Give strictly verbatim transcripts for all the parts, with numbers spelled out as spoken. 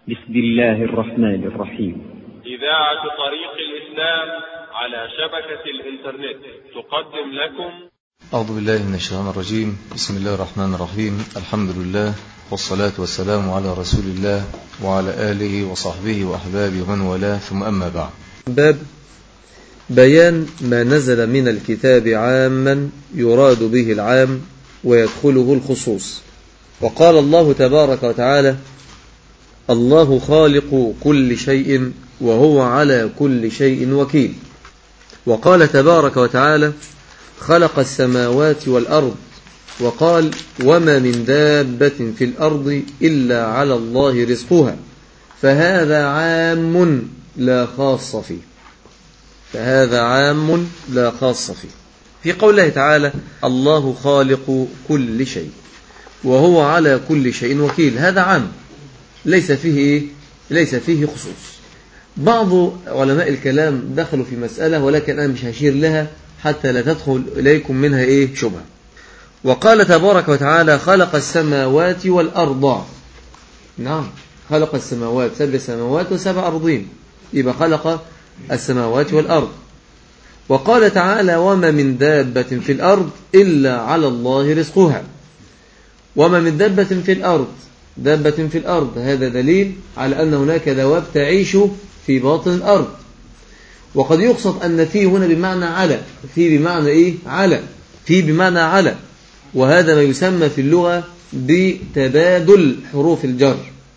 بسم الله الرحمن الرحيم. إذاعة طريق الإسلام على شبكة الإنترنت تقدم لكم. أعوذ بالله من الشيطان الرجيم. بسم الله الرحمن الرحيم. الحمد لله والصلاة والسلام على رسول الله وعلى آله وصحبه وأحبابه ومن والاه، ثم أما بعد. باب بيان ما نزل من الكتاب عاما يراد به العام ويدخله الخصوص. وقال الله تبارك وتعالى: الله خالق كل شيء وهو على كل شيء وكيل. وقال تبارك وتعالى: خلق السماوات والأرض. وقال: وما من دابة في الأرض إلا على الله رزقها. فهذا عام لا خاص فيه فهذا عام لا خاص فيه في قوله تعالى: الله خالق كل شيء وهو على كل شيء وكيل. هذا عام ليس فيه إيه؟ ليس فيه خصوص. بعض علماء الكلام دخلوا في مسألة، ولكن أنا مش هشير لها حتى لا تدخل إليكم منها إيه شبهة. وقال تبارك وتعالى: خلق السماوات والأرض. نعم، خلق السماوات، سبع سماوات وسبع أرضين، يبقى خلق السماوات والأرض. وقال تعالى: وما من دابة في الأرض إلا على الله رزقها. وما من دابة في الأرض، دابة في الأرض، هذا دليل على أن هناك دواب تعيش في باطن الأرض. وقد يقصد أن في هنا بمعنى على، في بمعنى إيه؟ على، في بمعنى على، وهذا ما يسمى في اللغة بتبادل حروف الجر.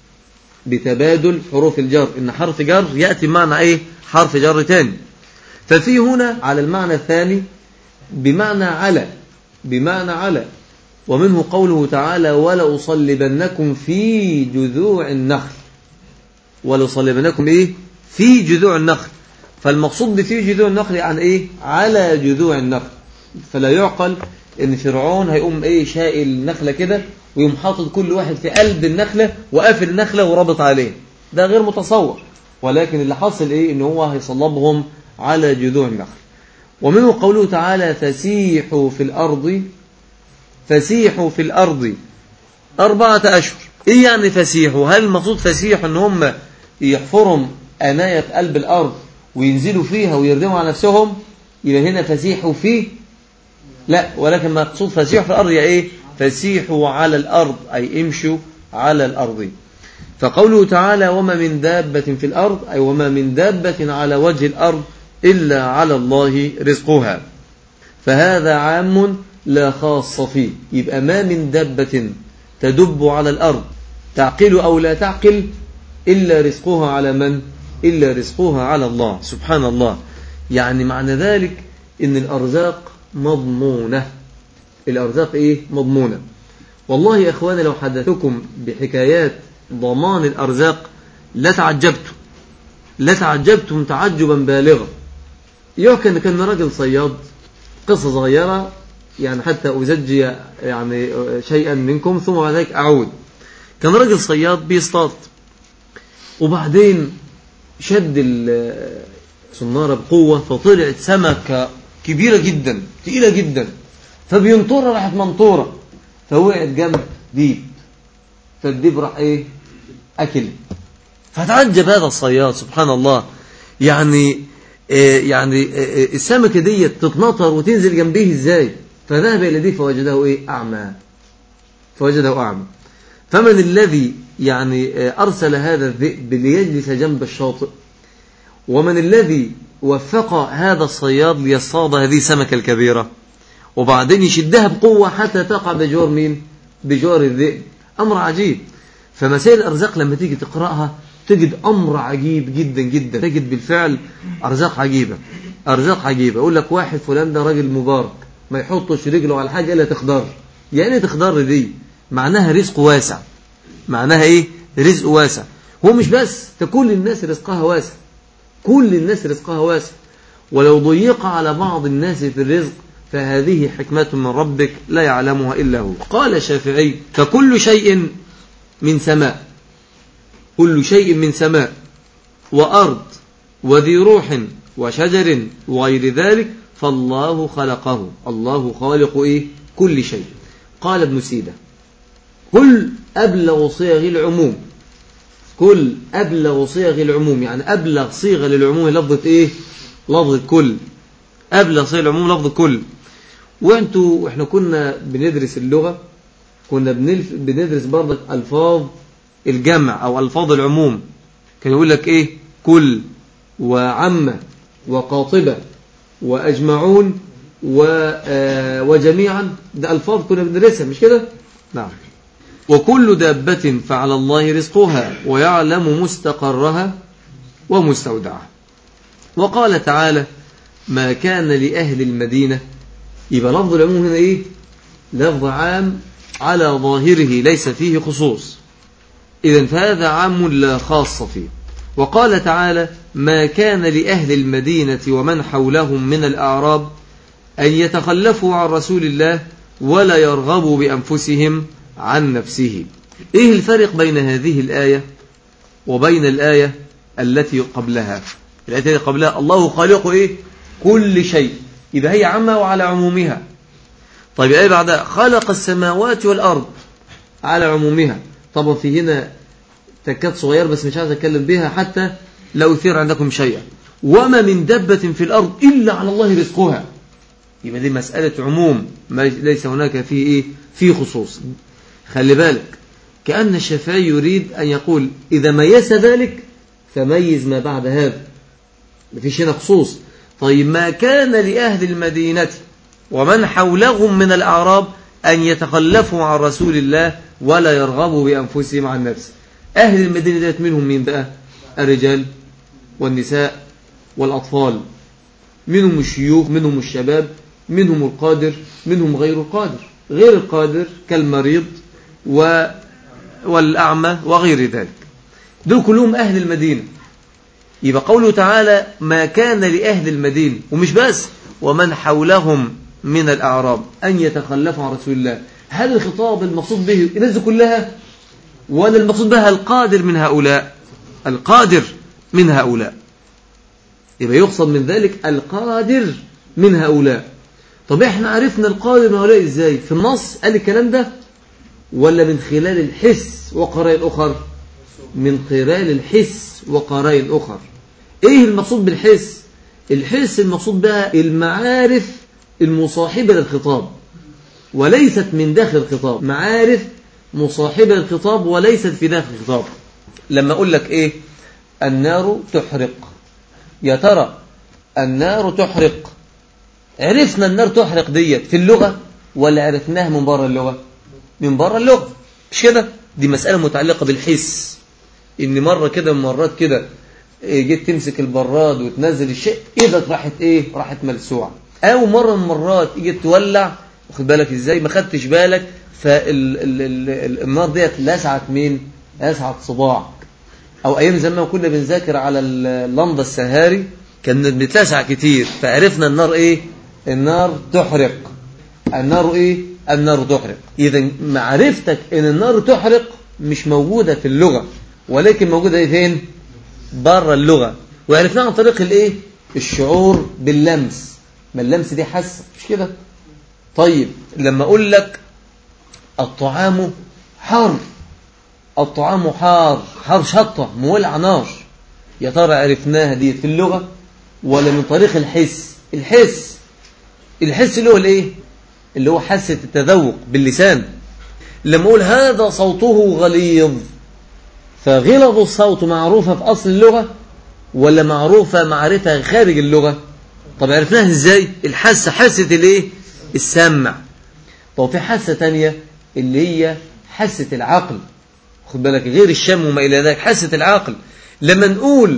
بتبادل حروف الجر، إن حرف جر يأتي بمعنى إيه؟ حرف جر تاني. ففي هنا على المعنى الثاني بمعنى على، بمعنى على. ومنه قوله تعالى: ولأصلبنكم في جذوع النخل. ولأصلبنكم إيه؟ في جذوع النخل. فالمقصود بفي جذوع النخل يعني إيه؟ على جذوع النخل. فلا يعقل إن فرعون هيقوم إيه شائل النخلة كده ويقوم حاطط كل واحد في قلب النخلة وقافل النخلة ورابط عليه، ده غير متصور. ولكن اللي حصل إيه؟ إن هو هيصلبهم على جذوع النخل. ومنه قوله تعالى: فسيحوا في الأرض فسيحوا في الأرض أربعة أشهر. إيه يعني فسيحوا؟ هل المقصود فسيحوا إن هم يحفرهم أناية قلب الأرض وينزلوا فيها ويردموا على نفسهم؟ يبقى هنا فسيحوا فيه؟ لا، ولكن ما مقصود فسيحوا في الأرض يا إيه؟ فسيحوا على الأرض، أي امشوا على الأرض. فقوله تعالى: وما من دابة في الأرض، أي وما من دابة على وجه الأرض إلا على الله رزقها. فهذا عام لا خاص فيه. يبقى ما من دابة تدب على الأرض تعقل أو لا تعقل إلا رزقها على من؟ إلا رزقها على الله سبحان الله. يعني معنى ذلك إن الأرزاق مضمونة. الأرزاق إيه؟ مضمونة. والله يا إخواني لو حدثكم بحكايات ضمان الأرزاق لتعجبتم لتعجبتم تعجبا بالغا. يحكى أن كان راجل صياد، قصة صغيرة يعني حتى أزجي يعني شيئا منكم ثم بعد ذلك أعود. كان راجل صياد بيصطاد، وبعدين شد الصنارة بقوة فطلعت سمكة كبيرة جدا تقيلة جدا، فبينطرها راحت منطورة فوقعت جنب ديب، فالديب راح ايه؟ أكل. فتعجب هذا الصياد سبحان الله، يعني إيه يعني إيه السمكة دي تتنطر وتنزل جنبه ازاي؟ فذهب إلى ديب فوجده ايه؟ أعمى. فوجده أعمى. فمن الذي يعني أرسل هذا الذئب ليجلس جنب الشاطئ؟ ومن الذي وفق هذا الصياد ليصطاد هذه السمكة الكبيرة وبعدين يشدها بقوة حتى تقع بجوار مين؟ بجوار الذئب. أمر عجيب. فمسائل الأرزاق لما تيجي تقرأها تجد أمر عجيب جدا جدا، تجد بالفعل أرزاق عجيبة، أرزاق عجيبة. أقول لك واحد فلان ده راجل مبارك، ما يحطش رجله على حاجة إلا تخضر. يعني تخضر دي معناها رزق واسع، معناها إيه؟ رزق واسع. هو مش بس، كل الناس رزقها واسع، كل الناس رزقها واسع. ولو ضيق على بعض الناس في الرزق فهذه حكمة من ربك لا يعلمها إلا هو. قال الشافعي: فكل شيء من سماء، كل شيء من سماء وأرض وذي روح وشجر وغير ذلك فالله خلقه. الله خالق إيه؟ كل شيء. قال ابن سيدة: كل أبلغ صيغ العموم كل أبلغ صيغ العموم، يعني أبلغ صيغة للعموم لفظة إيه؟ لفظة كل. أبلغ صيغ العموم لفظة كل. وانتوا احنا كنا بندرس اللغة كنا بندرس برضه ألفاظ الجمع أو ألفاظ العموم. كان يقول لك إيه؟ كل وعمة وقاطبة وأجمعون وجميعا، ده ألفاظ كنا بندرسها مش كده؟ نعم. وكل دابة فعلى الله رزقها ويعلم مستقرها ومستودعها. وقال تعالى ما كان لأهل المدينة، يبقى لفظ العموم هنا إيه؟ لفظ عام على ظاهره ليس فيه خصوص، إذن فهذا عام لا خاص فيه. وقال تعالى ما كان لأهل المدينة ومن حولهم من الأعراب أن يتخلفوا عن رسول الله ولا يرغبوا بأنفسهم عن نفسه. إيه الفرق بين هذه الآية وبين الآية التي قبلها؟ الآية التي قبلها الله خالق إيه؟ كل شيء، إذا هي عامة وعلى عمومها. طيب الآية بعدها خلق السماوات والأرض على عمومها. طبعا في هنا تكاد صغير بس مش عايز أتكلم بها حتى لا أثير عندكم شيئا. وما من دبة في الأرض إلا على الله رزقها، يبقى دي مسألة عموم ليس هناك فيه إيه؟ فيه خصوص. خلي بالك كأن الشافعي يريد أن يقول إذا ميز ذلك فميز ما بعد هذا، مفيش هنا خصوص. طيب ما كان لأهل المدينة ومن حولهم من الأعراب أن يتخلفوا عن رسول الله ولا يرغبوا بأنفسهم عن نفسه. أهل المدينة ديت منهم مين بقى؟ الرجال والنساء والأطفال، منهم الشيوخ منهم الشباب منهم القادر منهم غير القادر، غير القادر كالمريض و... والأعمى وغير ذلك، دول كلهم أهل المدينة. يبقى قوله تعالى ما كان لأهل المدينة، ومش بس ومن حولهم من الأعراب أن يتخلفوا عن رسول الله. هل الخطاب المقصود به الناس كلها ولا المقصود بها القادر من هؤلاء؟ القادر من هؤلاء، يبقى يقصد من ذلك القادر من هؤلاء. طب احنا عرفنا القادر من هؤلاء ازاي؟ في النص قال الكلام ده ولا من خلال الحس وقرائن أخر؟ من خلال الحس وقرائن أخر. ايه المقصود بالحس؟ الحس المقصود بها المعارف المصاحبة للخطاب وليست من داخل الخطاب، معارف مصاحبة للخطاب وليست في داخل الخطاب. لما أقول لك إيه؟ النار تحرق، يا ترى النار تحرق عرفنا النار تحرق ديت في اللغة ولا عرفناها من بره اللغة؟ من بره اللغة مش كده؟ دي مسألة متعلقة بالحس. إن مرة كده من مرات كده جيت تمسك البراد وتنزل الشيء إيدك راحت إيه؟ راحت ملسوعة. أو مرة من مرات جيت تولع واخد بالك إزاي؟ ما خدتش بالك فالنار ديت لسعت مين؟ لسعت صباعك. أو أيام زمان كنا بنذاكر على اللمضة السهاري كانت بتلسع كتير فعرفنا النار إيه؟ النار تحرق. النار إيه؟ النار تحرق. إذا معرفتك إن النار تحرق مش موجودة في اللغة ولكن موجودة إيه فين؟ بره اللغة. وعرفناها عن طريق الإيه؟ الشعور باللمس. ما اللمس دي حاسة مش كده؟ طيب لما أقول لك الطعام حار، الطعام حار، حار شطة مولع نار، يا ترى عرفناها دي في اللغة ولا من طريق الحس؟ الحس الحس اللي هو الايه؟ اللي هو حاسة التذوق باللسان. لما اقول هذا صوته غليظ، فغلظ الصوت معروفة في أصل اللغة ولا معروفة معرفة خارج اللغة؟ طب عرفناها ازاي؟ الحاسة حاسة الايه؟ السمع. طب في حاسة تانية اللي هي حاسة العقل، خد بالك غير الشم وما إلى ذلك، حاسة العقل. لما نقول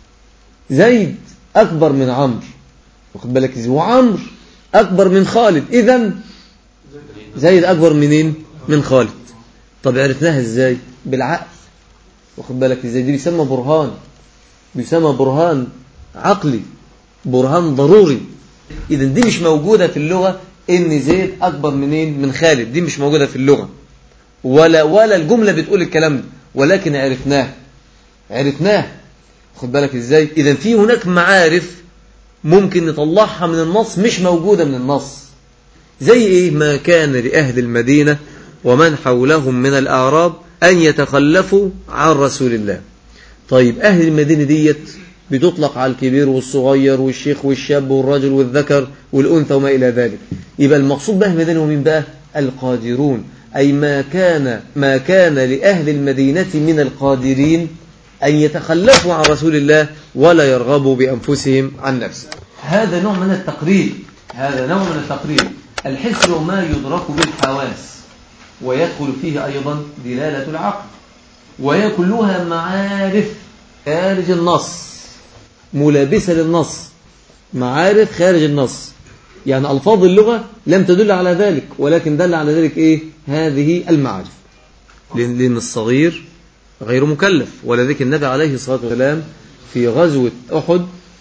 زيد أكبر من عمرو، خد بالك وعمرو أكبر من خالد، إذن زيد أكبر منين؟ من خالد. طب عرفناها إزاي؟ بالعقل، واخد بالك إزاي؟ دي بيسمى برهان، بيسمى برهان عقلي، برهان ضروري. إذن دي مش موجودة في اللغة إن زيد أكبر منين؟ من خالد، دي مش موجودة في اللغة ولا ولا الجملة بتقول الكلام ده، ولكن عرفناه عرفناه خد بالك إزاي؟ إذن في هناك معارف ممكن نطلعها من النص مش موجودة من النص. زي إيه؟ ما كان لأهل المدينة ومن حولهم من الأعراب أن يتخلفوا عن رسول الله. طيب أهل المدينة ديت بتطلق على الكبير والصغير والشيخ والشاب والرجل والذكر والأنثى وما إلى ذلك. يبقى المقصود بأهل المدينة ومين بقى؟ القادرون، أي ما كان ما كان لأهل المدينة من القادرين أن يتخلفوا عن رسول الله ولا يرغبوا بأنفسهم عن نفسه. هذا نوع من التقريب، هذا نوع من التقريب. الحس ما يدرك بالحواس ويدخل فيه أيضا دلالة العقل، وهي كلها معارف خارج النص ملابسة للنص، معارف خارج النص، يعني ألفاظ اللغة لم تدل على ذلك ولكن دل على ذلك إيه؟ هذه المعارف. لأن الصغير غير مكلف، ولذلك النبي عليه الصلاة والسلام في غزوة أحد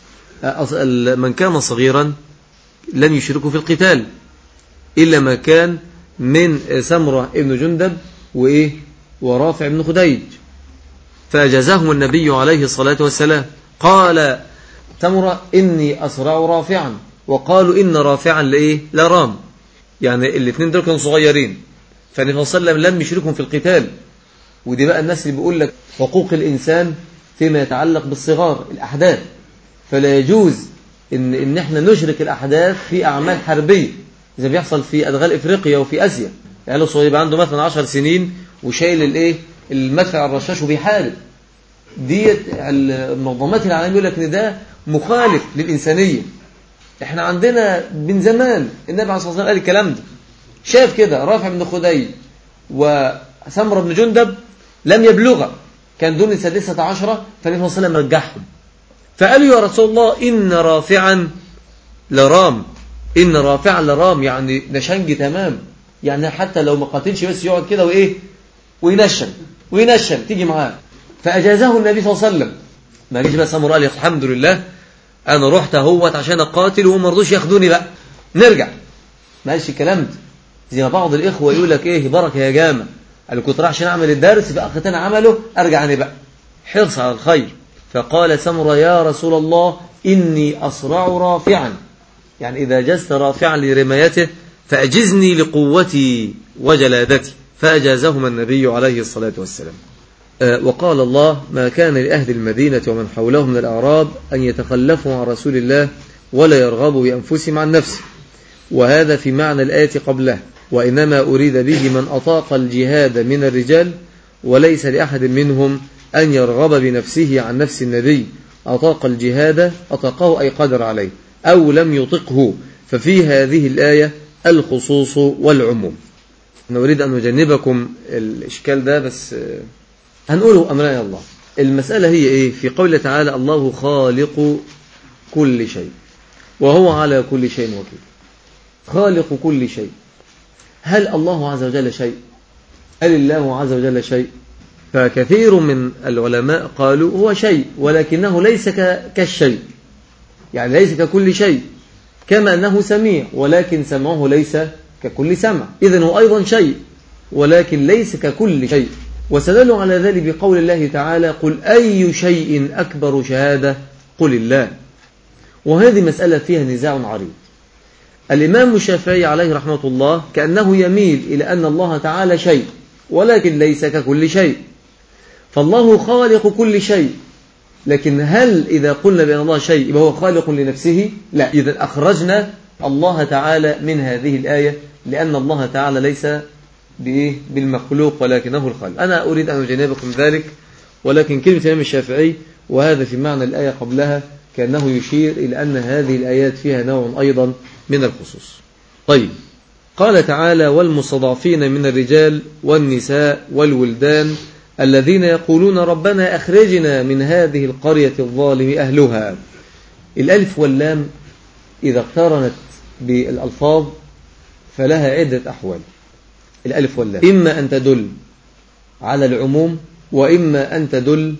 من كان صغيرا لم يشركوا في القتال إلا ما كان من سمرة ابن جندب وإيه ورافع بن خديج، فأجازهم النبي عليه الصلاة والسلام. قال سمرة إني أسرع رافعا، وقالوا إن رافعا لإيه لرام، يعني الاثنين دول كانوا صغيرين، فالنبي صلى الله عليه وسلم لم يشركهم في القتال. ودي بقى الناس اللي بيقول لك حقوق الإنسان فيما يتعلق بالصغار الأحداث، فلا يجوز إن, إن احنا نشرك الأحداث في أعمال حربية زي بيحصل في أدغال إفريقيا وفي آسيا. يعني لو صغير عنده مثلا عشر سنين وشايل الإيه المدفع الرشاش وبيحارب، دي المنظمات العالمية يقول لك إن ده مخالف للإنسانية. احنا عندنا من زمان النبي عليه الصلاة والسلام قال الكلام ده، شاف كده رافع بن خديج وسمرة بن جندب لم يبلغ، كان دون السادسة عشرة، فالنبي صلى الله عليه وسلم رجعهم فقالوا يا رسول الله إن رافعا لرام، إن رافعا لرام، يعني نشنج تمام، يعني حتى لو ما قاتلش بس يقعد كده وإيه وينشن وينشن تيجي معاه. فأجازه النبي صلى الله عليه وسلم. ما جيش بقى سمرة قال الحمد لله أنا رحت اهوت عشان أقاتل وهم رضوش ياخدوني بقى نرجع، ما قالش الكلام ده. زي ما بعض الإخوة يقول لك إيه بركة يا جامع، قال كنت راح عشان أعمل الدرس بقى أختنا عمله أرجع أنا بقى، حرص على الخير. فقال سمرة يا رسول الله إني أسرع رافعا، يعني إذا جزت رافعا لرمايته فأجزني لقوتي وجلادتي، فأجازهما النبي عليه الصلاة والسلام. وقال الله ما كان لأهل المدينة ومن حولهم من الأعراب أن يتخلفوا عن رسول الله ولا يرغبوا بأنفسهم عن نفسه، وهذا في معنى الآية قبله، وإنما أريد به من أطاق الجهاد من الرجال، وليس لأحد منهم أن يرغب بنفسه عن نفس النبي. أطاق الجهاد أطاقه أي قدر عليه أو لم يطقه، ففي هذه الآية الخصوص والعموم. نريد أن نجنبكم الإشكال ده بس هنقوله أمرنا الله. المسألة هي إيه؟ في قوله تعالى الله خالق كل شيء وهو على كل شيء وكيل. خالق كل شيء، هل الله عز وجل شيء؟ هل الله عز وجل شيء؟ فكثير من العلماء قالوا هو شيء ولكنه ليس كالشيء، يعني ليس ككل شيء، كما أنه سميع ولكن سمعه ليس ككل سمع، إذن هو أيضا شيء ولكن ليس ككل شيء. وسدلوا على ذلك بقول الله تعالى قل أي شيء أكبر شهادة قل الله. وهذه مسألة فيها نزاع عريض. الإمام الشافعي عليه رحمة الله كأنه يميل إلى أن الله تعالى شيء ولكن ليس ككل شيء، فالله خالق كل شيء، لكن هل إذا قلنا بأن الله شيء يبقى هو خالق لنفسه؟ لا، إذا أخرجنا الله تعالى من هذه الآية، لأن الله تعالى ليس بإيه بالمخلوق ولكنه الخالق. أنا أريد أن أجنبكم ذلك، ولكن كلمة الإمام الشافعي وهذا في معنى الآية قبلها كأنه يشير إلى أن هذه الآيات فيها نوع أيضا من الخصوص. طيب، قال تعالى والمستضعفين من الرجال والنساء والولدان الذين يقولون ربنا أخرجنا من هذه القرية الظالم أهلها. الألف واللام إذا اقترنت بالألفاظ فلها عدة أحوال. الألف واللام إما أن تدل على العموم وإما أن تدل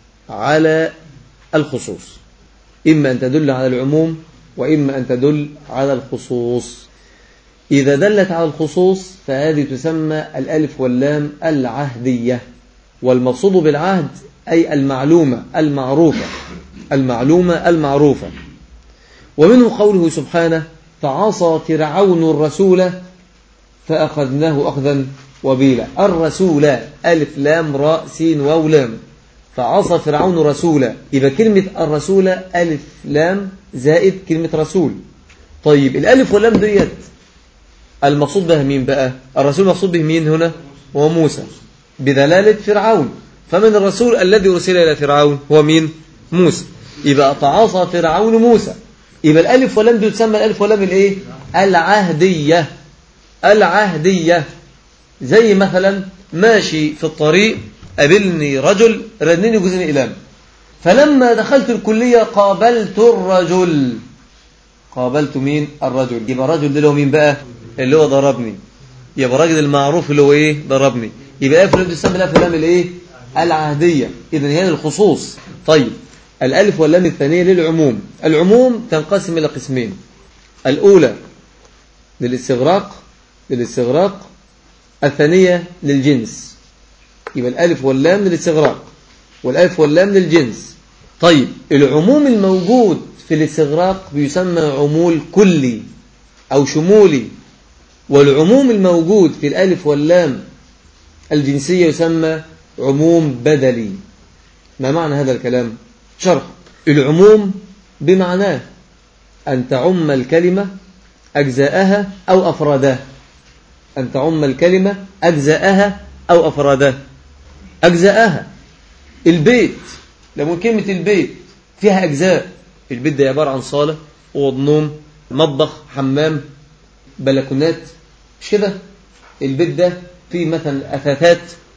على الخصوص، إما أن تدل على العموم وإما أن تدل على الخصوص. إذا دلت على الخصوص فهذه تسمى الألف واللام العهدية، والمقصود بالعهد أي المعلومة المعروفة، المعلومة المعروفة. ومنه قوله سبحانه فعصى فرعون الرسول فأخذناه أخذا وبيلا. الرسول ألف لام راء سين واو لام، فعصى فرعون رسولا، يبقى كلمة الرسول ألف لام زائد كلمة رسول. طيب الألف واللام ديت المقصود بها مين بقى؟ الرسول مقصود به مين هنا؟ هو موسى بدلالة فرعون، فمن الرسول الذي أرسل إلى فرعون هو مين؟ موسى. يبقى تعاصى فرعون موسى، يبقى الألف واللام دي تسمى الألف واللام الإيه؟ العهدية. العهدية زي مثلا ماشي في الطريق قابلني رجل ردني جزء إلام، فلما دخلت الكلية قابلت الرجل. قابلت مين؟ الرجل. يبقى الرجل ده اللي هو مين بقى؟ اللي هو ضربني. يبقى الراجل المعروف اللي هو ايه؟ ضربني. يبقى الألف واللام تسمى الألف واللام الايه؟ العهدية. إذن هي الخصوص. طيب الألف واللام الثانية للعموم. العموم تنقسم إلى قسمين، الأولى للاستغراق للاستغراق الثانية للجنس. يبقى الألف واللام للاستغراق والألف واللام للجنس. طيب العموم الموجود في الاستغراق بيسمى عمول كلي أو شمولي، والعموم الموجود في الألف واللام الجنسية يسمى عموم بدلي. ما معنى هذا الكلام؟ شرح. العموم بمعناه أن تعم الكلمة أجزاءها أو أفرادها. أن تعم الكلمة أجزاءها أو أفرادها. أجزاءها البيت، لما كلمة البيت فيها أجزاء، البيت ده عبارة عن صالة، أوض نوم، مطبخ، حمام، بلكونات، مش كده؟ البيت ده فيه مثلا أثاثات،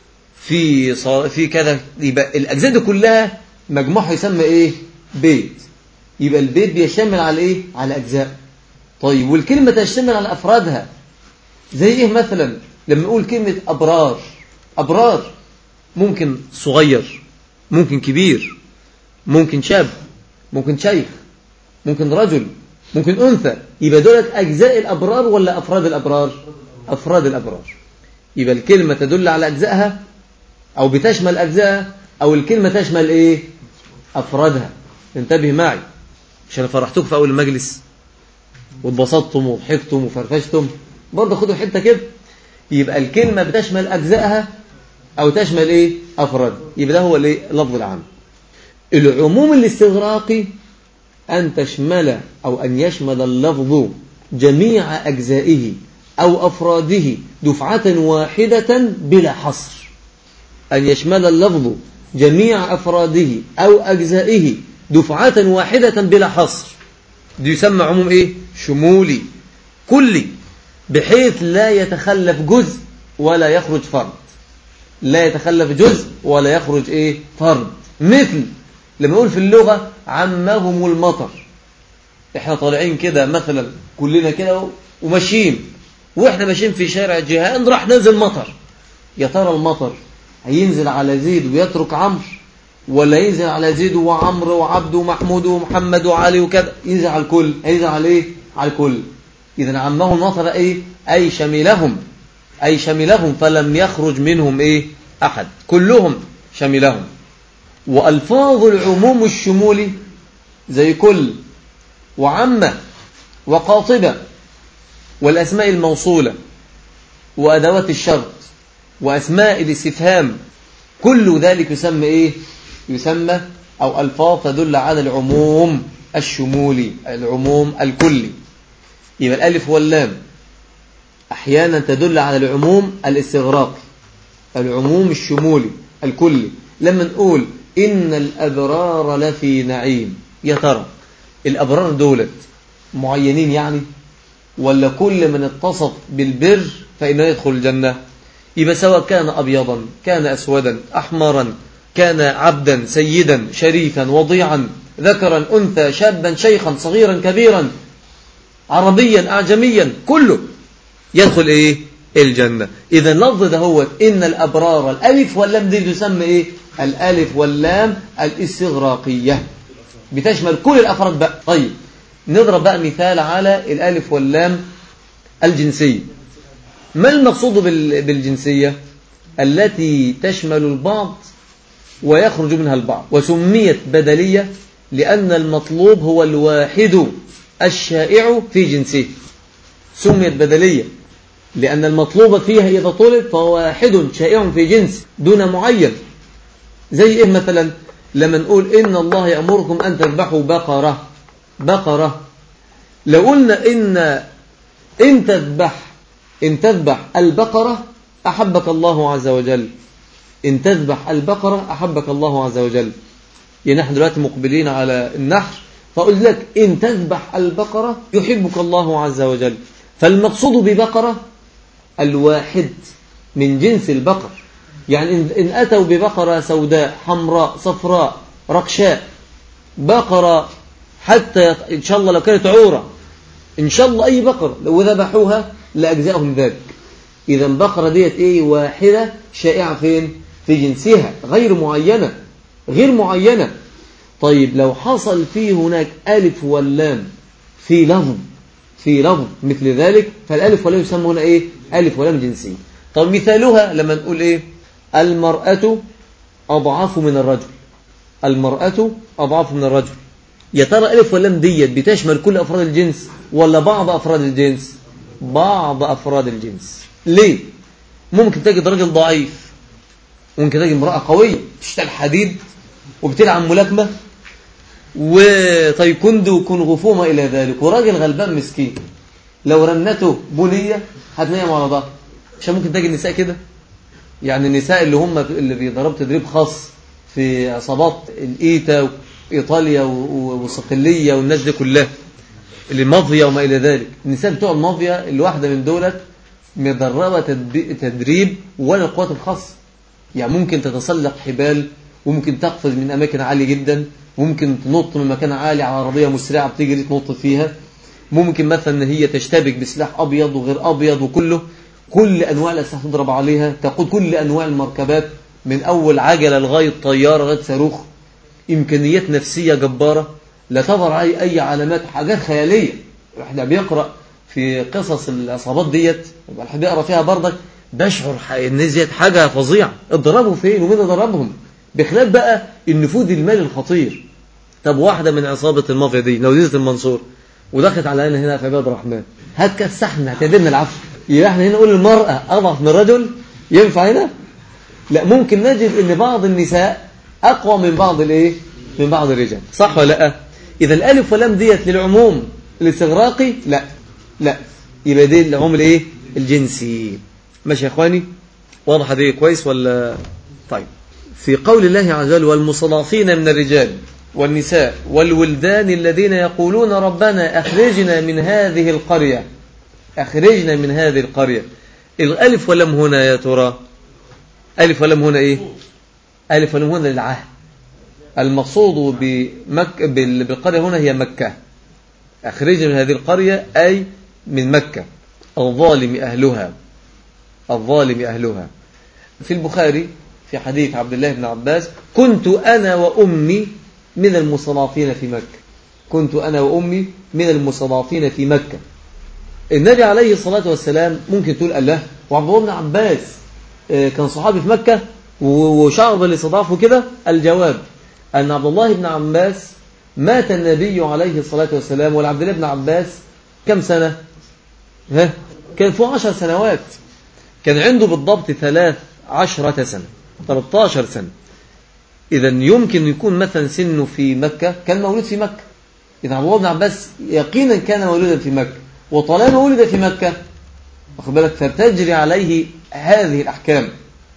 في صال... في كذا. يبقى الأجزاء دي كلها مجموعها يسمى إيه؟ بيت. يبقى البيت بيشتمل على إيه؟ على أجزاء. طيب والكلمة تشتمل على أفرادها زي إيه مثلا؟ لما نقول كلمة أبرار، أبرار ممكن صغير، ممكن كبير، ممكن شاب، ممكن شيخ، ممكن رجل، ممكن أنثى. يبقى دولت أجزاء الأبرار ولا أفراد الأبرار؟ أفراد الأبرار. يبقى الكلمة تدل على أجزائها أو بتشمل أجزائها، أو الكلمة تشمل إيه؟ أفرادها. انتبه معي عشان أنا فرحتك في أول المجلس واتبسطتم وضحكتم وفرفشتم، برضه خدوا حتة كده. يبقى الكلمة بتشمل أجزائها أو تشمل إيه؟ أفراد. يبقى ده هو الإيه؟ اللفظ العام. العموم الاستغراقي أن تشمل أو أن يشمل اللفظ جميع أجزائه أو أفراده دفعة واحدة بلا حصر. أن يشمل اللفظ جميع أفراده أو أجزائه دفعة واحدة بلا حصر، دي يسمى عموم إيه؟ شمولي كلي، بحيث لا يتخلف جزء ولا يخرج فرد. لا يتخلف جزء ولا يخرج إيه؟ فرد. مثل لما نقول في اللغة عمهم المطر، احنا طالعين كده مثلا كلنا كده وماشيين، واحنا ماشيين في شارع جيهان راح نزل مطر. يا ترى المطر هينزل على زيد ويترك عمرو، ولا ينزل على زيد وعمرو وعبد ومحمود ومحمد وعلي وكذا؟ ينزل على الكل. هينزل على ايه؟ على الكل. اذا عمهم المطر ايه؟ اي شملهم، اي شملهم، فلم يخرج منهم ايه؟ احد، كلهم شملهم. والفاظ العموم الشمولي زي كل وعمة وقاطبة والأسماء الموصولة وأدوات الشرط وأسماء الاستفهام، كل ذلك يسمى إيه؟ يسمى أو ألفاظ تدل على العموم الشمولي، العموم الكلي. يبقى الألف واللام أحيانا تدل على العموم الاستغراقي، العموم الشمولي الكلي. لما نقول إن الأبرار لفي نعيم، يا ترى الأبرار دولت معينين يعني، ولا كل من اتصف بالبر فإنه يدخل الجنة؟ يبقى سواء كان أبيضا، كان أسودا، أحمرا، كان عبدا، سيدا، شريفا، وضيعا، ذكرا، أنثى، شابا، شيخا، صغيرا، كبيرا، عربيا، أعجميا، كله يدخل إيه؟ الجنة. إذا اللفظ ده هو إن الأبرار، الألف واللام دي تسمى إيه؟ الألف واللام الاستغراقية، بتشمل كل الأفراد بقى. طيب نضرب بقى مثال على الألف واللام الجنسية. ما المقصود بالجنسية؟ التي تشمل البعض ويخرج منها البعض، وسميت بدلية لأن المطلوب هو الواحد الشائع في جنسه. سميت بدلية لأن المطلوب فيها إذا طلب فهو واحد شائع في جنس دون معين. زي إيه مثلا لما نقول إن الله يأمركم أن تذبحوا بقرة، بقرة لو قلنا إن إن تذبح إن تذبح البقرة أحبك الله عز وجل، إن تذبح البقرة أحبك الله عز وجل. يعني نحن دلوقتي مقبلين على النحر، فأقول لك إن تذبح البقرة يحبك الله عز وجل. فالمقصود ببقرة الواحد من جنس البقر. يعني إن أتوا ببقرة سوداء حمراء صفراء رقشاء، بقرة حتى إن شاء الله لو كانت عورة، إن شاء الله أي بقرة لو ذبحوها لأجزاءهم ذلك. إذا بقرة ديت إيه؟ واحدة شائعة فين؟ في جنسها، غير معينة غير معينة. طيب لو حصل فيه هناك ألف واللام في لفظ في لفظ مثل ذلك، فالألف واللام يسمى هنا إيه؟ ألف واللام جنسي. طب مثالها لما نقول إيه؟ المرأة أضعف من الرجل، المرأة أضعف من الرجل. يا ترى ألف واللام ديت بتشمل كل أفراد الجنس ولا بعض أفراد الجنس؟ بعض أفراد الجنس. ليه؟ ممكن تجد رجل ضعيف، ممكن تجد امرأة قوية تشتغل حديد وبتلعب ملاكمة وتايكوندو وكونغ فو ما إلى ذلك، وراجل غلبان مسكين لو رنته بنية هتنام على ظهر. مش ممكن تجد النساء كده؟ يعني النساء اللي هم اللي بيضربوا تدريب خاص في عصابات الإيتا وإيطاليا وصقلية والناس دي كلها اللي مافيا وما إلى ذلك، النساء بتوع المافيا الواحدة من دولت مدربة تدريب ولا القوات الخاصة. يعني ممكن تتسلق حبال، وممكن تقفز من أماكن عالية جدا، ممكن تنط من مكان عالي على عربية مسرعة بتجري تنط فيها، ممكن مثلا ان هي تشتبك بسلاح أبيض وغير أبيض وكله كل أنواع الأسلحة تضرب عليها، تقود كل أنواع المركبات من أول عجلة لغاية طيارة لغاية صاروخ. إمكانيات نفسية جبارة لا تظهر أي أي علامات، حاجات خيالية. احنا بيقرأ في قصص العصابات ديت الواحد بيقرأ فيها برضك بشعر ان ديت حاجة فظيعة. اتدربوا فين ومين ضربهم؟ بخلاف بقى النفوذ المالي الخطير. طب واحدة من عصابة المافيا دي لو نزلت المنصور ودخلت علينا هنا في عباد الرحمن هتكسحنا هتدينا العفو، يبقى احنا هنا نقول المرأة أضعف من الرجل؟ ينفع هنا؟ لا، ممكن نجد ان بعض النساء أقوى من بعض الايه؟ من بعض الرجال. صح ولا لا؟ إذا الألف واللام ديت للعموم الاستغراقي؟ لا لا، يبقى دي العموم الايه؟ الجنسي. ماشي يا اخواني؟ واضح دي كويس ولا؟ طيب، في قول الله عز وجل والمستضعفين من الرجال والنساء والولدان الذين يقولون ربنا أخرجنا من هذه القرية، أخرجنا من هذه القرية. الألف واللام هنا يا ترى ألف واللام هنا إيه؟ ألف واللام هنا للعهد. المقصود بمكة بالقرية هنا هي مكة. أخرجنا من هذه القرية أي من مكة. الظالم أهلها، الظالم أهلها. في البخاري في حديث عبد الله بن عباس كنت أنا وأمي من المستضعفين في مكة، كنت أنا وأمي من المستضعفين في مكة. النبي عليه الصلاة والسلام ممكن تقول الله وعبد الله بن عباس كان صحابي في مكة وشعر بالاستضعاف كده. الجواب أن عبد الله بن عباس مات النبي عليه الصلاة والسلام والعبد الله بن عباس كم سنة؟ ها؟ كان فوق عشر سنوات، كان عنده بالضبط ثلاث عشرة سنة، ثلاثة عشر سنة. إذا يمكن يكون مثلا سنه في مكة كان مولود في مكة. إذا عبد الله بن عباس يقينا كان مولودا في مكة، وطالما ولد في مكة واخد بالك فبتجري عليه هذه الأحكام،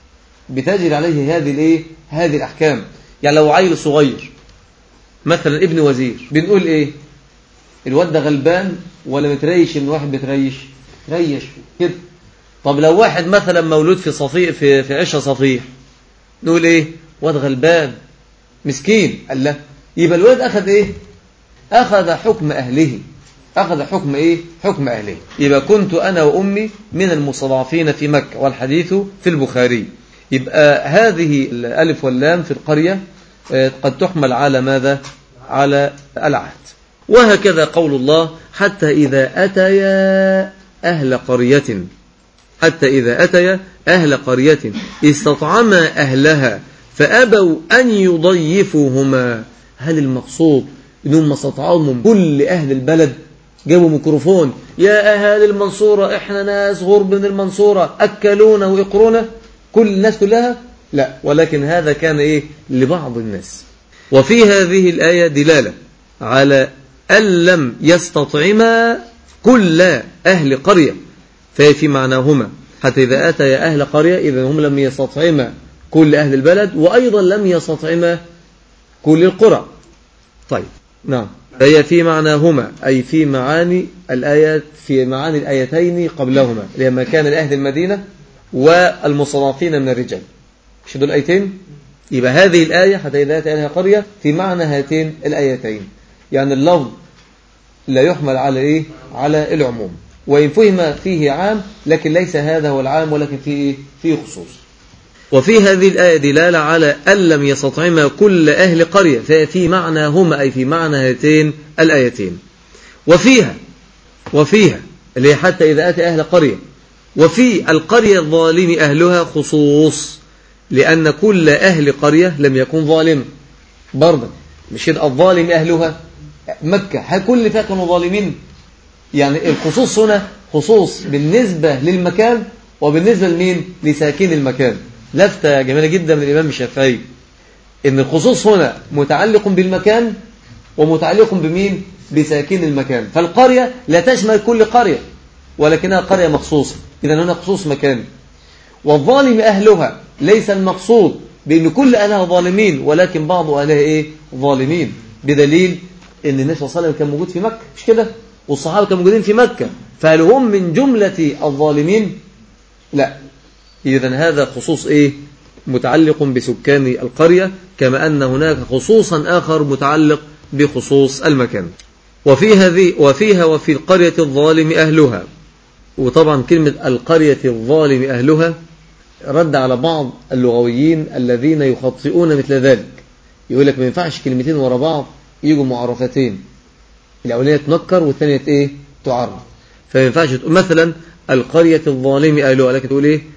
بتجري عليه هذه الايه؟ هذه الأحكام. يعني لو عيل صغير مثلا ابن وزير بنقول ايه؟ الواد ده غلبان ولا متريش؟ من واحد بتريش ريش كده. طب لو واحد مثلا مولود في صفيح في في عشه صفيح نقول ايه؟ واد غلبان مسكين. قال لا، يبقى الواد اخذ ايه؟ اخذ حكم اهله، اخذ حكم ايه؟ حكم اهله. يبقى كنت انا وامي من المستضعفين في مكة، والحديث في البخاري. يبقى هذه الالف واللام في القرية قد تحمل على ماذا؟ على العهد. وهكذا قول الله حتى إذا أتيا أهل قرية، حتى إذا أتيا أهل قرية استطعما أهلها فأبوا أن يضيفوهما. هل المقصود أنهم استطعموا من كل أهل البلد جابوا ميكروفون، يا أهالي المنصورة إحنا ناس غرب من المنصورة أكلونا وإقرونا، كل الناس كلها؟ لا، ولكن هذا كان إيه؟ لبعض الناس. وفي هذه الآية دلالة على أن لم يستطعما كل أهل قرية، فهي في معناهما، حتى إذا أتى أهل قرية إذا هم لم يستطعما كل أهل البلد، وأيضا لم يستطعما كل القرى. طيب نعم، هي في معناهما أي في معاني الآيات، في معاني الآيتين قبلهما لما كان لأهل المدينة والمستضعفين من الرجال. مش دول الآيتين؟ يبقى هذه الآية حتى إذا أتى أهل قرية في معنى هاتين الآيتين، يعني اللفظ لا يحمل على إيه؟ على العموم، وإن فهم فيه عام لكن ليس هذا هو العام، ولكن فيه فيه خصوص. وفي هذه الآية دلالة على أن لم يستطعما كل أهل قرية، ففي معناهما أي في معنى هاتين الآيتين. وفيها وفيها اللي حتى إذا أتى أهل قرية، وفي القرية الظالم أهلها خصوص، لأن كل أهل قرية لم يكن ظالم برضه، مش الظالم أهلها مكة كل فيها كانوا ظالمين. يعني الخصوص هنا خصوص بالنسبة للمكان وبالنسبة لمين؟ لساكن المكان. لفتة جميلة جدا من الإمام الشافعي إن الخصوص هنا متعلق بالمكان ومتعلق بمين؟ بساكن المكان. فالقرية لا تشمل كل قرية ولكنها قرية مخصوصة، إذن هنا خصوص مكان. والظالم أهلها ليس المقصود بأن كل أهلها ظالمين، ولكن بعض أهلها إيه؟ ظالمين، بدليل أن النبي صلى الله عليه وسلم كان موجود في مكة، مش كده؟ والصحابة كانوا موجودين في مكة، فهل هم من جملة الظالمين؟ لا. إذن هذا خصوص إيه؟ متعلق بسكان القرية، كما أن هناك خصوصا آخر متعلق بخصوص المكان. وفي هذه وفيها وفي القرية الظالم أهلها. وطبعا كلمة القرية الظالم أهلها رد على بعض اللغويين الذين يخطئون مثل ذلك، يقول لك ما ينفعش كلمتين ورا بعض يجوا معرفتين، الأولية تنكر والثانية إيه؟ تعرف. فما ينفعش تقول مثلا القرية الظالم أهلها، لكن تقول إيه؟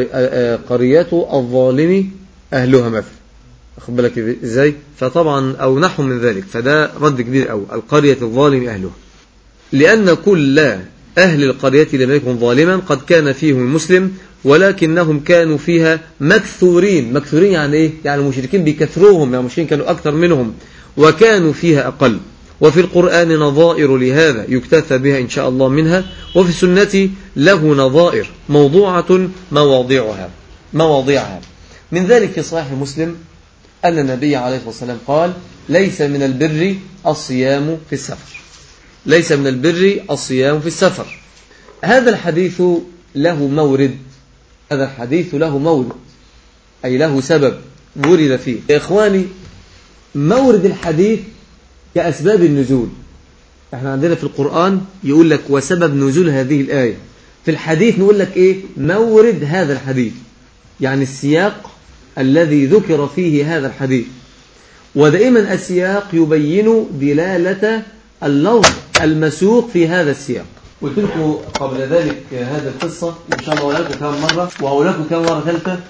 قرية الظالم أهلها مثلا، أخذ بالك إزاي؟ فطبعا أو نحو من ذلك، فده رد كبير أو القرية الظالم أهلها، لأن كل أهل القرية لم يكن ظالما، قد كان فيهم المسلم ولكنهم كانوا فيها مكثورين. مكثورين يعني إيه؟ يعني المشركين بيكثروهم، يعني المشركين كانوا أكثر منهم وكانوا فيها أقل. وفي القرآن نظائر لهذا يكتفى بها إن شاء الله منها، وفي السنة له نظائر موضوعة مواضيعها مواضيعها من ذلك في صحيح مسلم أن النبي عليه الصلاة والسلام قال: ليس من البر الصيام في السفر. ليس من البر الصيام في السفر. هذا الحديث له مورد، هذا الحديث له مورد أي له سبب ورد فيه. يا إخواني، مورد الحديث كأسباب النزول. احنا عندنا في القرآن يقول لك وسبب نزول هذه الآية، في الحديث نقول لك إيه؟ مورد هذا الحديث، يعني السياق الذي ذكر فيه هذا الحديث. ودائما السياق يبين دلالة اللفظ المسوق في هذا السياق. قلت لكم قبل ذلك هذه القصة إن شاء الله ولاكم كم مرة، وأولاكم كم مرة ثالثة،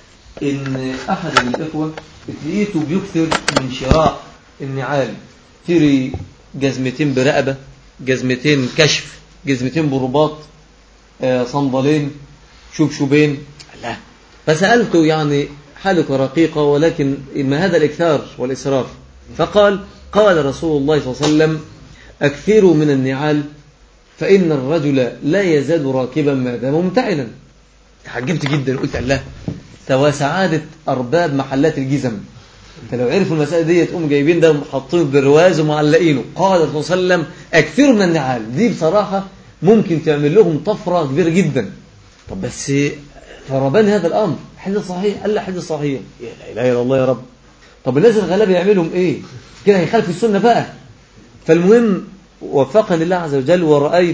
إن أحد الإخوة لقيته بيكثر من شراء النعال، تري جزمتين برقبة، جزمتين كشف، جزمتين برباط، آه صندلين، شبشبين. لا، فسألته يعني حالك رقيقة، ولكن ما هذا الإكثار والإسراف؟ فقال: قال رسول الله صلى الله عليه وسلم: أكثروا من النعال فإن الرجل لا يزال راكبا ما دام ممتعنا. تعجبت جدا، قلت: الله، سواء سعادة أرباب محلات الجزم، انت لو عرفوا المسألة دي تقوم جايبين ده وحاطينه بالرواز ومعلقينه. قال الرسول صلى الله عليه وسلم: أكثروا من النعال. دي بصراحة ممكن تعمل لهم طفرة كبيرة جدا. طب بس فربان هذا الأمر حديث صحيح؟ قال لا حديث صحيح. لا إله إلا الله يا رب. طب الناس الغلابة يعملهم إيه كده؟ هيخالف السنة بقى. فالمهم وفقني الله عز وجل ورأيت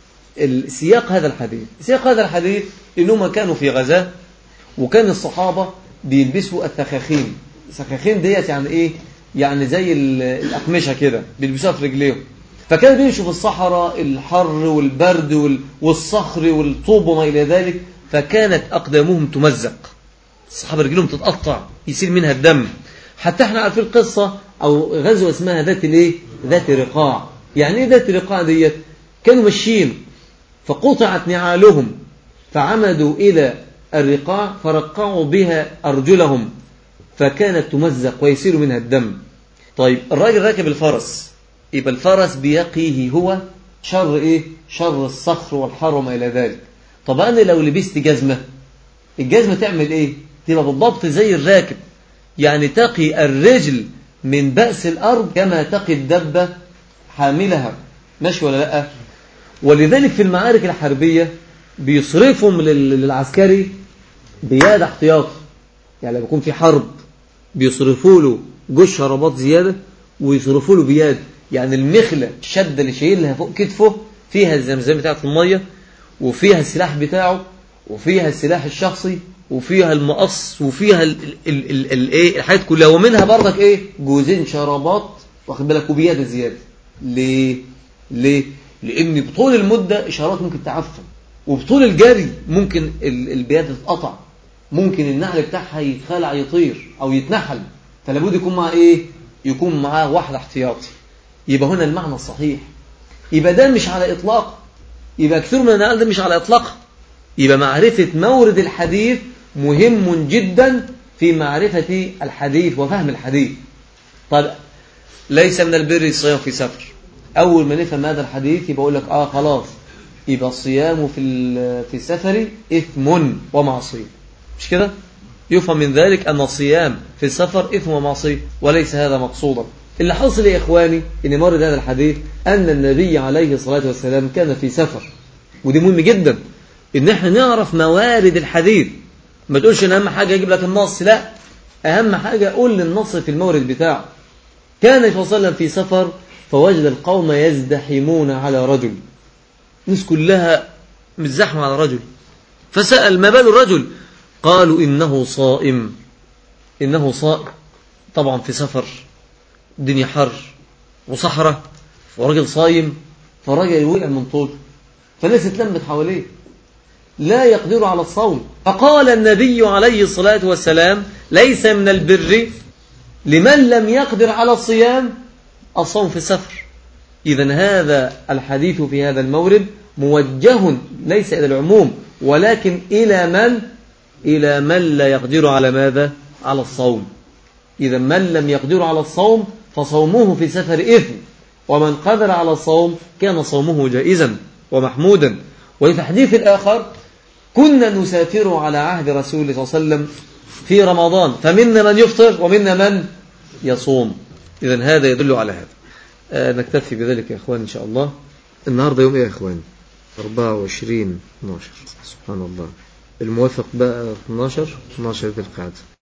السياق هذا الحديث. سياق هذا الحديث إنهم كانوا في غزاة، وكان الصحابة بيلبسوا الثخاخين. الثخاخين ديت يعني إيه؟ يعني زي الأقمشة كده بيلبسوها في رجليهم. فكانوا بيمشوا في الصحراء، الحر والبرد والصخر والطوب وما إلى ذلك، فكانت أقدامهم تمزق، الصحابة رجلهم تتقطع يسيل منها الدم. حتى احنا عارفين القصة أو غزوة اسمها ذات الايه؟ ذات رقاع. يعني ايه ذات رقاع ديت؟ كانوا ماشيين فقطعت نعالهم فعمدوا إلى الرقاع فرقعوا بها أرجلهم فكانت تمزق ويسيل منها الدم. طيب الراجل راكب الفرس، يبقى الفرس بيقيه هو شر إيه؟ شر الصخر والحر وما إلى ذلك. طب أنا لو لبست جزمة، الجزمة تعمل إيه؟ تبقى بالضبط زي الراكب، يعني تقي الرجل من بأس الأرض كما تقي الدبة حاملها، ماشي ولا لأ؟ ولذلك في المعارك الحربية بيصرفهم للعسكري بياد احتياطي، يعني لما يكون في حرب بيصرفوا له جوش شرابات زيادة ويصرفوا له بياد، يعني المخلة الشدة اللي شايلها فوق كتفه فيها الزمزم بتاعت المية وفيها السلاح بتاعه وفيها السلاح الشخصي وفيها المقص وفيها الايه الحاجات كلها، ومنها برضك ايه جوزين شرابات واخد بالك وبيادة زيادة. ليه؟ ليه؟ لأن بطول المدة إشارات ممكن تعفن، وبطول الجري ممكن البيادة تتقطع، ممكن النعل بتاعها يتخلع يطير أو يتنحل، فلابد يكون معاه إيه؟ يكون معاه واحد احتياطي. يبقى هنا المعنى الصحيح، يبقى ده مش على إطلاق، يبقى كثير من النعل ده مش على إطلاق. يبقى معرفة مورد الحديث مهم جدا في معرفة الحديث وفهم الحديث. طيب ليس من البر الصيام في سفر، أول ما نفهم هذا الحديث يبقى أقول لك آه خلاص، يبقى الصيام في في السفر إثم ومعصية، مش كده؟ يفهم من ذلك أن الصيام في السفر إثم ومعصية، وليس هذا مقصودا. اللي حصل يا إخواني إن مورد هذا الحديث أن النبي عليه الصلاة والسلام كان في سفر، ودي مهم جدا إن احنا نعرف موارد الحديث. ما تقولش إن أهم حاجة يجيب لك النص، لا، أهم حاجة قول للنص في المورد بتاعه. كان صلى الله عليه وسلم في سفر فوجد القوم يزدحمون على رجل، الناس كلها متزحمة على رجل، فسأل ما بال الرجل؟ قالوا إنه صائم، إنه صائم. طبعا في سفر الدنيا حر وصحراء ورجل صايم، فالرجل وقع من طول، فالناس اتلمت حواليه لا يقدر على الصوم. فقال النبي عليه الصلاة والسلام ليس من البر لمن لم يقدر على الصيام الصوم في السفر. إذن هذا الحديث في هذا المورد موجه ليس إلى العموم ولكن إلى من إلى من لا يقدر على ماذا؟ على الصوم. إذا من لم يقدر على الصوم فصومه في سفر إثم، ومن قدر على الصوم كان صومه جائزا ومحمودا. وفي حديث الآخر كنا نسافر على عهد رسول الله صلى الله عليه وسلم في رمضان فمنا من يفطر ومنا من يصوم. إذن هذا يدل على هذا. آه نكتفي بذلك يا إخوان إن شاء الله. النهاردة يوم إيه يا إخوان؟ أربعة وعشرين اثناشر، سبحان الله، الموافق بقى اثناشر اثناشر ذي القعدة.